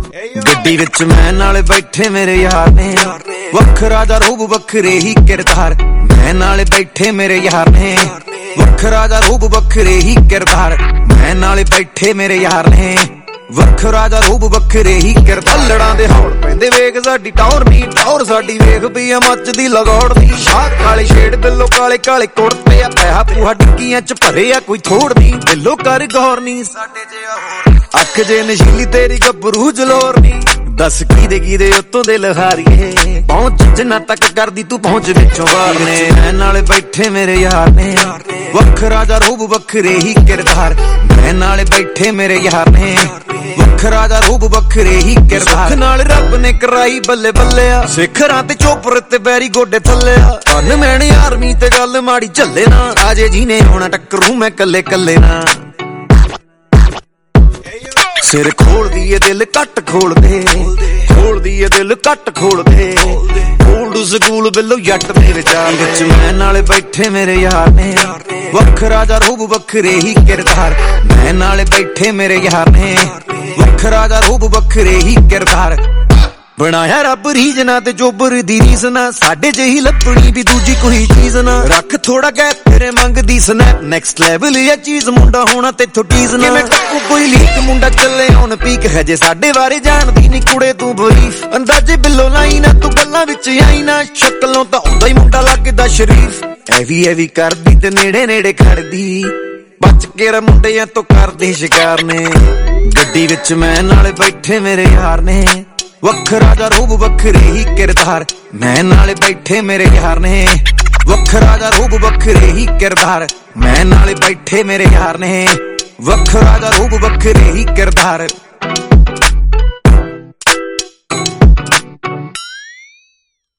ਗੱਡੀ ਵਿੱਚ ਮੈਂ ਨਾਲੇ ਬੈਠੇ ਮੇਰੇ ਯਾਰ ਨੇ, ਵੱਖਰਾ ਜਾ ਰੂਪ ਵੱਖਰੇ ਹੀ ਕਿਰਦਾਰ। ਮੈਂ ਨਾਲੇ ਬੈਠੇ ਮੇਰੇ ਯਾਰ ਨੇ, ਵੱਖਰਾ ਜਾ ਰੂਪ ਵੱਖਰੇ ਹੀ ਕਿਰਦਾਰ। ਮੈਂ ਨਾਲੇ ਬੈਠੇ ਮੇਰੇ ਯਾਰ ਨੇ, ਵੱਖਰਾ ਜਾ ਰੂਪ ਵੱਖਰੇ ਹੀ ਕਿਰਦਾਰ। ਲੜਾਂ ਦੇ ਹੌੜ ਪੈਂਦੇ ਵੇਖ ਸਾਡੀ ਟੌਰ ਨੀ, ਟੌਰ ਸਾਡੀ ਵੇਖ ਪਈ ਆ ਮੱਚਦੀ ਲਗੌੜ ਦੀ। ਸ਼ਾਹ ਕਾਲੇ ਸ਼ੇਡ ਬਿੱਲੋ ਕਾਲੇ ਕਾਲੇ ਕੁੜਤੇ ਆ, ਪੈਸਾ ਪੂਹਾ ਡਿੱਗੀਆਂ ਚ ਭਰੇ ਆ ਕੋਈ ਥੋੜ ਨੀ। ਬਿੱਲੋ ਕਰ ਗੌਰ ਨੀ ਸਾਡੇ ਜਿਹਾ ਹੋਰ, ਅੱਖ ਜੇ ਨਸ਼ੀਲੀ ਤੇਰੀ ਗੱਭਰੂ ਜਲੋਰ ਨੀ। ਦੱਸ ਕੀਦੇ ਉੱਤੋਂ ਦੇ ਲਹਾਰੀਏ, ਪਹੁੰਚ ਜਿੰਨਾ ਤੱਕ ਕਰਦੀ ਤੂੰ ਪਹੁੰਚ ਵਿੱਚੋਂ ਬਾਹਰ ਨੇ। ਮੈਂ ਨਾਲੇ ਬੈਠੇ ਮੇਰੇ ਯਾਰ ਨੇ, ਵੱਖਰਾ ਜਾ ਰੂਪ ਵੱਖਰੇ ਹੀ ਕਿਰਦਾਰ। ਮੈਂ ਨਾਲੇ ਬੈਠੇ ਮੇਰੇ ਯਾਰ ਨੇ, ਵੱਖਰਾ ਜਾ ਰੂਪ ਵੱਖਰੇ ਹੀ ਕਿਰਦਾਰ। ਨਾਲ ਰੱਬ ਨੇ ਕਰਾਈ ਬੱਲੇ ਬੱਲਿਆ, ਸਿਖਰਾਂ ਤੇ ਚੋਪਰ ਤੇ ਬੈਰੀ ਗੋਡੇ ਥੱਲਿਆ। ਕੰਨ ਮੈਣ ਆਰਮੀ ਤੇ ਗੱਲ ਮਾੜੀ ਝੱਲੇ ਨਾ, ਆਜੇ ਜੀ ਨੇ ਆਉਣਾ ਟੱਕਰੂ ਮੈਂ ਕੱਲੇ ਕੱਲੇ ਨਾ। ਸਿਰ ਖੋਲਦੀ ਏ ਦਿਲ ਘੱਟ ਖੋਲਦੇ, ਖੋਲਦੀ ਏ ਦਿਲ ਘੱਟ ਖੋਲਦੇ। ਓਲਡ ਸਕੂਲ ਬਿੱਲੋ ਜੱਟ ਦੇ ਵਿਚਾਰ ਵਿੱਚ। ਮੈਂ ਨਾਲੇ ਬੈਠੇ ਮੇਰੇ ਯਾਰ ਨੇ, ਵੱਖਰਾ ਜਾ ਰੂਪ ਵੱਖਰੇ ਹੀ ਕਿਰਦਾਰ। ਮੈਂ ਨਾਲੇ ਬੈਠੇ ਮੇਰੇ ਯਾਰ ਨੇ, ਵੱਖਰਾ ਜਾ ਰੂਪ ਵੱਖਰੇ ਹੀ ਕਿਰਦਾਰ। ਬਣਾਇਆ ਰੱਬ ਰੀਜਨਾ ਤੇ ਜੋਬਰ ਦੀ ਰੀਸ ਨਾ, ਸਾਡੇ ਜਿਹੀ ਲੱਭਣੀ ਵੀ ਦੂਜੀ ਕੋਈ ਚੀਜ਼ ਨਾ। ਰੱਖ ਥੋੜਾ ਗੈਪ ਤੇਰੇ ਮੰਗਦੀ ਸਨੈਪ, ਨੈਕਸਟ ਲੈਵਲ ਇਹ ਚੀਜ਼ ਮੁੰਡਾ ਹੋਣਾ ਤੇਥੋਂ ਟੀਜ਼ ਨਾ। ਕਿਵੇਂ ਟੱਕੂ ਕੋਈ ਲੀਕ ਮੁੰਡਾ ਚੱਲੇ ਔਨ ਪੀਕ, ਹਜੇ ਸਾਡੇ ਬਾਰੇ ਜਾਣਦੀ ਨੀ ਕੁੜੇ ਤੂੰ ਬਰੀਫ। ਅੰਦਾਜ਼ੇ ਬਿੱਲੋ ਲਾਈ ਨਾ ਤੂੰ ਗੱਲਾਂ ਵਿੱਚ ਆਈ ਨਾ, ਸ਼ਕਲੋਂ ਤਾਂ ਆਉਂਦਾ ਹੀ ਮੁੰਡਾ ਲੱਗਦਾ ਸ਼ਰੀਫ। ਐਵੀ ਕਰਦੀ ਤੇ ਨੇੜੇ ਨੇੜੇ ਖੜਦੀ, ਬਚ ਕੇ ਰ ਮੁੰਡਿਆਂ ਤੋਂ ਕਰਦੇ ਸ਼ਿਕਾਰ ਨੇ। ਗੱਡੀ ਵਿੱਚ ਮੈਂ ਨਾਲੇ ਬੈਠੇ ਮੇਰੇ ਯਾਰ ਨੇ, ਵੱਖਰਾ ਜਾ ਰੂਪ ਵੱਖਰੇ ਹੀ ਕਿਰਦਾਰ। ਮੈਂ ਨਾਲੇ ਬੈਠੇ ਮੇਰੇ ਯਾਰ ਨੇ, ਵੱਖਰਾ ਜਾ ਰੂਪ ਵੱਖਰੇ ਹੀ ਕਿਰਦਾਰ। ਮੈਂ ਨਾਲੇ ਬੈਠੇ ਮੇਰੇ ਯਾਰ ਨੇ, ਵੱਖਰਾ ਜਾ ਰੂਪ ਵੱਖਰੇ ਹੀ ਕਿਰਦਾਰ।